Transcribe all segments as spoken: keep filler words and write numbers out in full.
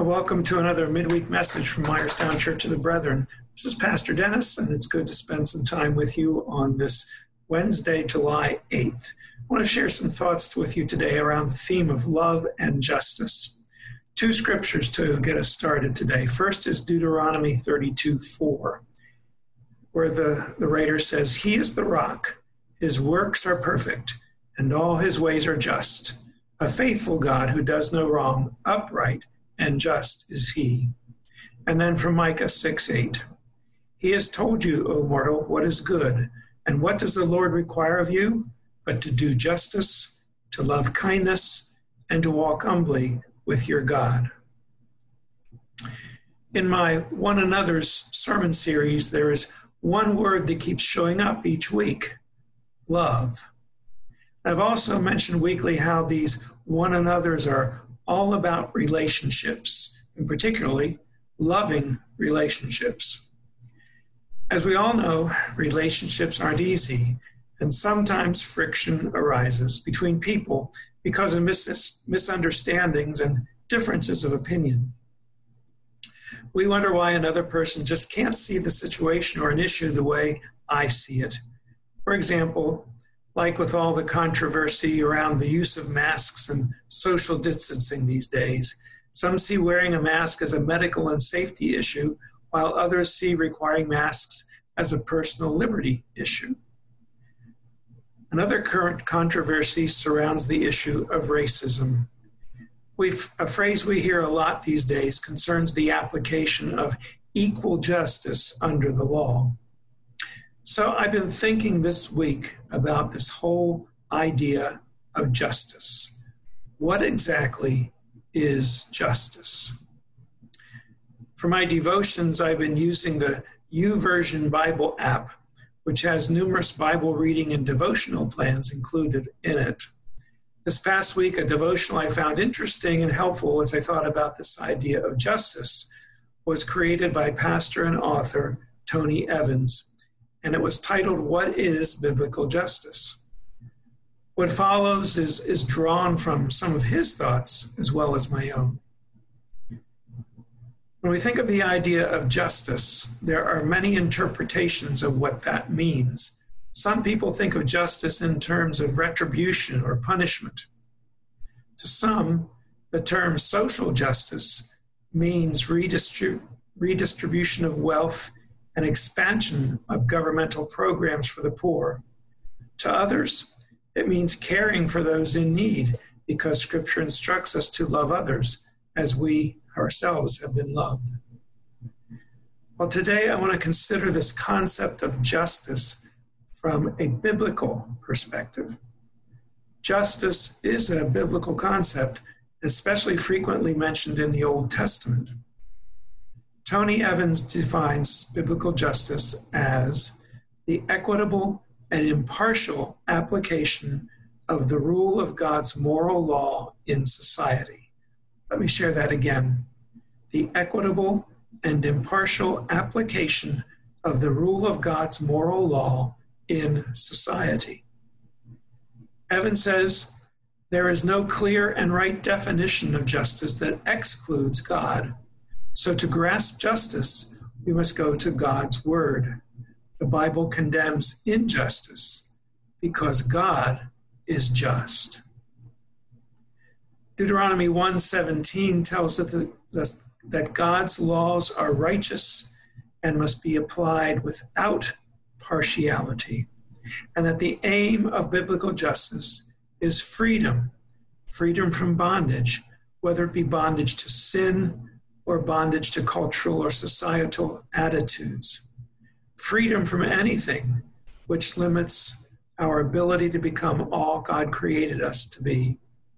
Well, welcome to another midweek message from Myerstown Church of the Brethren. This is Pastor Dennis, and it's good to spend some time with you on this Wednesday, July eighth. I want to share some thoughts with you today around the theme of love and justice. Two scriptures to get us started today. First is Deuteronomy thirty-two four, where the, the writer says, "He is the rock, his works are perfect, and all his ways are just. A faithful God who does no wrong, upright and just is he." And then from Micah six eight, "He has told you, O mortal, what is good, and what does the Lord require of you? But to do justice, to love kindness, and to walk humbly with your God." In my One Another's sermon series, there is one word that keeps showing up each week: love. I've also mentioned weekly how these one another's are all about relationships, and particularly loving relationships. As we all know, relationships aren't easy, and sometimes friction arises between people because of mis- misunderstandings and differences of opinion. We wonder why another person just can't see the situation or an issue the way I see it. For example, like with all the controversy around the use of masks and social distancing these days, some see wearing a mask as a medical and safety issue, while others see requiring masks as a personal liberty issue. Another current controversy surrounds the issue of racism. We've, a phrase we hear a lot these days concerns the application of equal justice under the law. So I've been thinking this week about this whole idea of justice. What exactly is justice? For my devotions, I've been using the YouVersion Bible app, which has numerous Bible reading and devotional plans included in it. This past week, a devotional I found interesting and helpful as I thought about this idea of justice was created by pastor and author Tony Evans, and it was titled, "What is Biblical Justice?" What follows is, is drawn from some of his thoughts as well as my own. When we think of the idea of justice, there are many interpretations of what that means. Some people think of justice in terms of retribution or punishment. To some, the term social justice means redistrib- redistribution of wealth and expansion of governmental programs for the poor. To others, it means caring for those in need, because Scripture instructs us to love others as we ourselves have been loved. Well, today I want to consider this concept of justice from a biblical perspective. Justice is a biblical concept, especially frequently mentioned in the Old Testament. Tony Evans defines biblical justice as the equitable and impartial application of the rule of God's moral law in society. Let me share that again. The equitable and impartial application of the rule of God's moral law in society. Evans says, there is no clear and right definition of justice that excludes God. So to grasp justice, we must go to God's word. The Bible condemns injustice because God is just. Deuteronomy one seventeen tells us that God's laws are righteous and must be applied without partiality, and that the aim of biblical justice is freedom, freedom from bondage, whether it be bondage to sin or bondage to cultural or societal attitudes. Freedom from anything which limits our ability to become all God created us to be.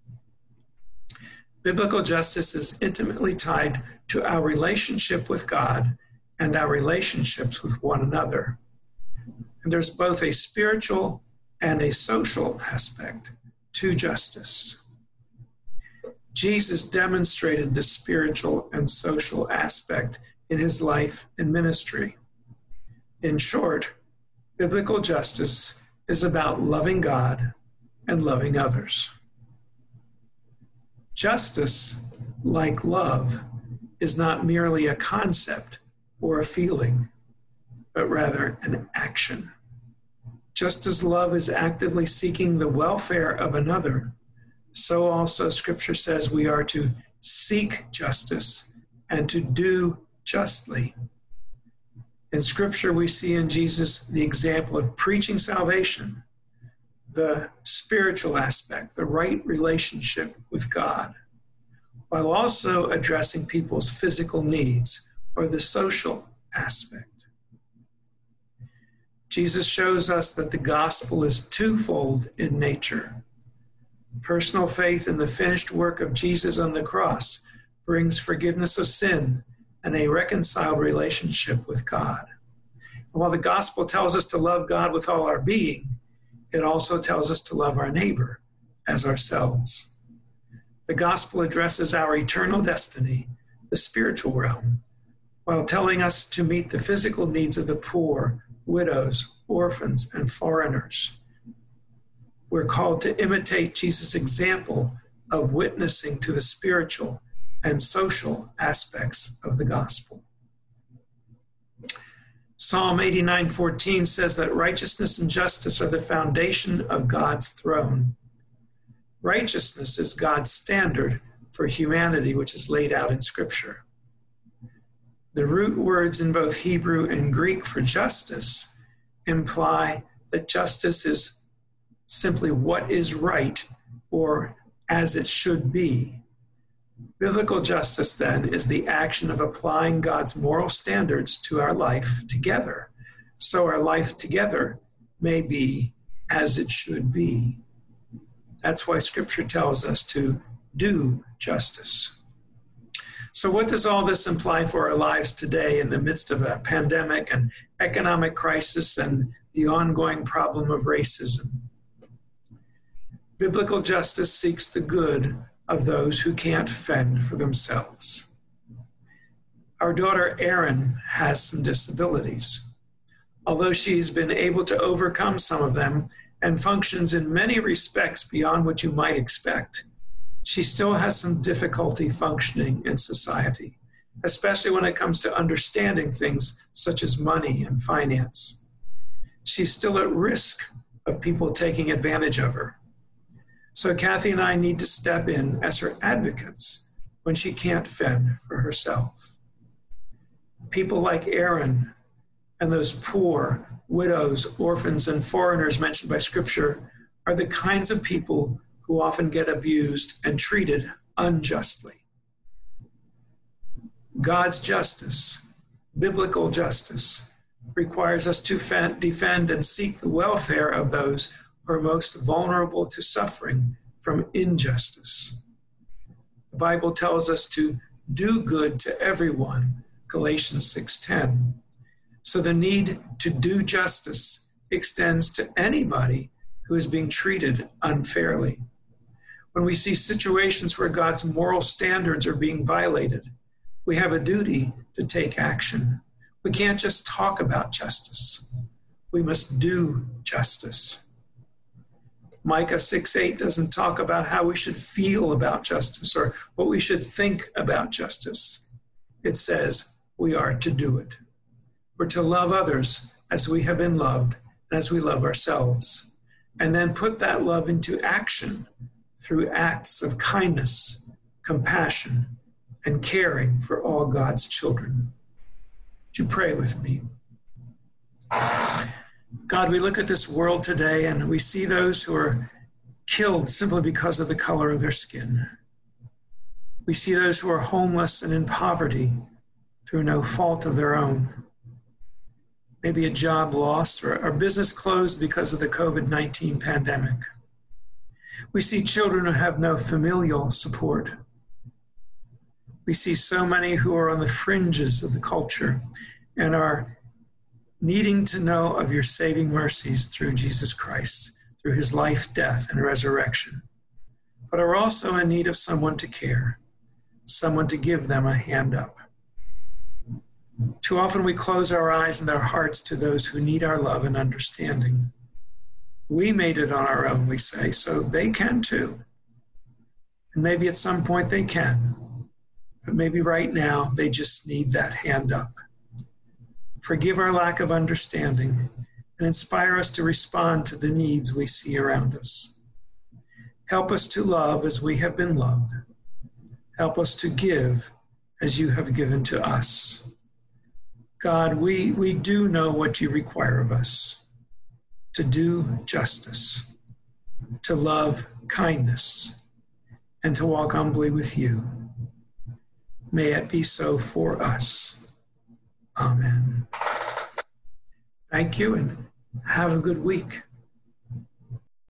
Biblical justice is intimately tied to our relationship with God and our relationships with one another. And there's both a spiritual and a social aspect to justice. Jesus demonstrated this spiritual and social aspect in his life and ministry. In short, biblical justice is about loving God and loving others. Justice, like love, is not merely a concept or a feeling, but rather an action. Just as love is actively seeking the welfare of another, so also Scripture says we are to seek justice and to do justly. In Scripture, we see in Jesus the example of preaching salvation, the spiritual aspect, the right relationship with God, while also addressing people's physical needs or the social aspect. Jesus shows us that the gospel is twofold in nature. Personal faith in the finished work of Jesus on the cross brings forgiveness of sin and a reconciled relationship with God. And while the gospel tells us to love God with all our being, it also tells us to love our neighbor as ourselves. The gospel addresses our eternal destiny, the spiritual realm, while telling us to meet the physical needs of the poor, widows, orphans, and foreigners. We're called to imitate Jesus' example of witnessing to the spiritual and social aspects of the gospel. Psalm eighty-nine fourteen says that righteousness and justice are the foundation of God's throne. Righteousness is God's standard for humanity, which is laid out in Scripture. The root words in both Hebrew and Greek for justice imply that justice is simply what is right or as it should be. Biblical justice, then, is the action of applying God's moral standards to our life together, so our life together may be as it should be. That's why Scripture tells us to do justice. So what does all this imply for our lives today in the midst of a pandemic and economic crisis and the ongoing problem of racism? Biblical justice seeks the good of those who can't fend for themselves. Our daughter Erin has some disabilities. Although she's been able to overcome some of them and functions in many respects beyond what you might expect, she still has some difficulty functioning in society, especially when it comes to understanding things such as money and finance. She's still at risk of people taking advantage of her. So Kathy and I need to step in as her advocates when she can't fend for herself. People like Erin and those poor, widows, orphans, and foreigners mentioned by Scripture are the kinds of people who often get abused and treated unjustly. God's justice, biblical justice, requires us to defend and seek the welfare of those who are most vulnerable to suffering from injustice. The Bible tells us to do good to everyone, Galatians six ten. So the need to do justice extends to anybody who is being treated unfairly. When we see situations where God's moral standards are being violated, we have a duty to take action. We can't just talk about justice. We must do justice. Micah six eight doesn't talk about how we should feel about justice or what we should think about justice. It says we are to do it. We're to love others as we have been loved and as we love ourselves, and then put that love into action through acts of kindness, compassion, and caring for all God's children. Would you pray with me? God, we look at this world today and we see those who are killed simply because of the color of their skin. We see those who are homeless and in poverty through no fault of their own. Maybe a job lost or a business closed because of the covid nineteen pandemic. We see children who have no familial support. We see so many who are on the fringes of the culture and are needing to know of your saving mercies through Jesus Christ, through his life, death, and resurrection, but are also in need of someone to care, someone to give them a hand up. Too often we close our eyes and our hearts to those who need our love and understanding. We made it on our own, we say, so they can too. And maybe at some point they can. but maybe right now they just need that hand up. Forgive our lack of understanding and inspire us to respond to the needs we see around us. Help us to love as we have been loved. Help us to give as you have given to us. God, we, we do know what you require of us: to do justice, to love kindness, and to walk humbly with you. May it be so for us. Amen. Thank you, and have a good week.